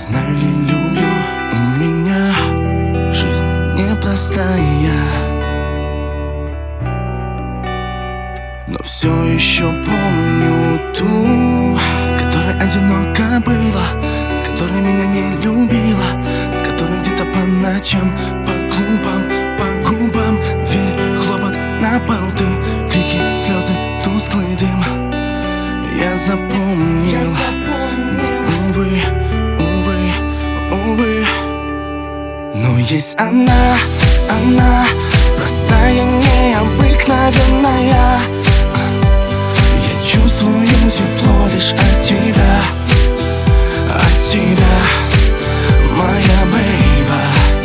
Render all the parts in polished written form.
знаю ли, люблю, у меня жизнь непростая, но все еще помню ту, с которой одиноко было, с которой меня не любила, с которой где-то по ночам, по клубам, по губам, дверь, хлопот на пол, ты, крики, слезы, тусклый дым. Я запомнил, увы, увы, увы. Но есть она, простая, необыкновенная. Я чувствую тепло лишь от тебя, моя бейба.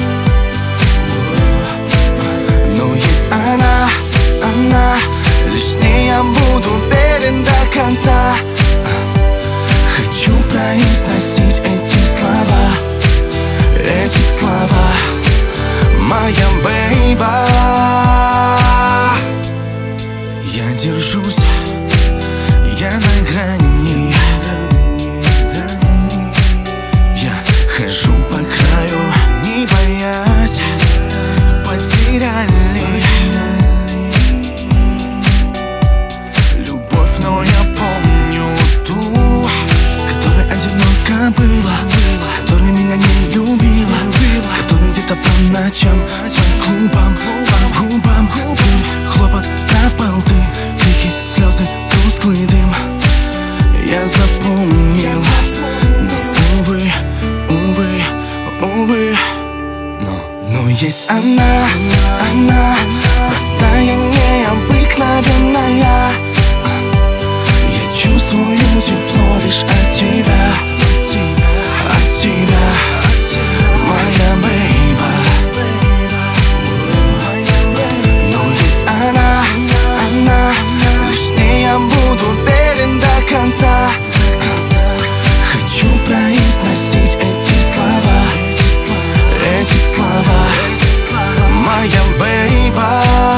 Но есть она, лишь с ней я буду верен до конца. Хочу произносить эти слова, моя бейба. Я держусь, я на грани, я хожу по краю, не боясь потеряли любовь, но я помню ту, с которой одиноко было, с которой меня не любила, с которой где-то по ночам, по клубам, по губам, дым, хлопот на пол, ты, крики, слезы, тусклый дым. Я запомнил, но увы, но есть она, простая, необыкновенная. Я чувствую тепло лишь от тебя, моя бейба. Но есть она, лишь с ней я буду верен до конца. Хочу произносить эти слова, моя бейба.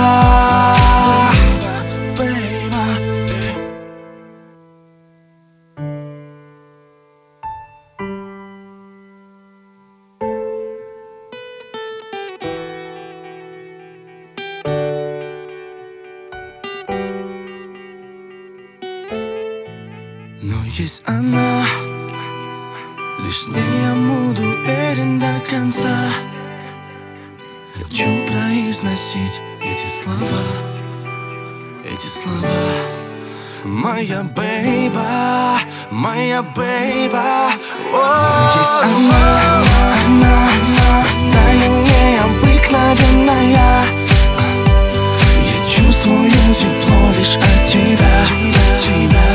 Но есть она, лишь с ней я буду верен до конца. Хочу произносить эти слова, моя бейба, моя бейба. Есть она, простая, необыкновенная. Я чувствую тепло лишь от тебя,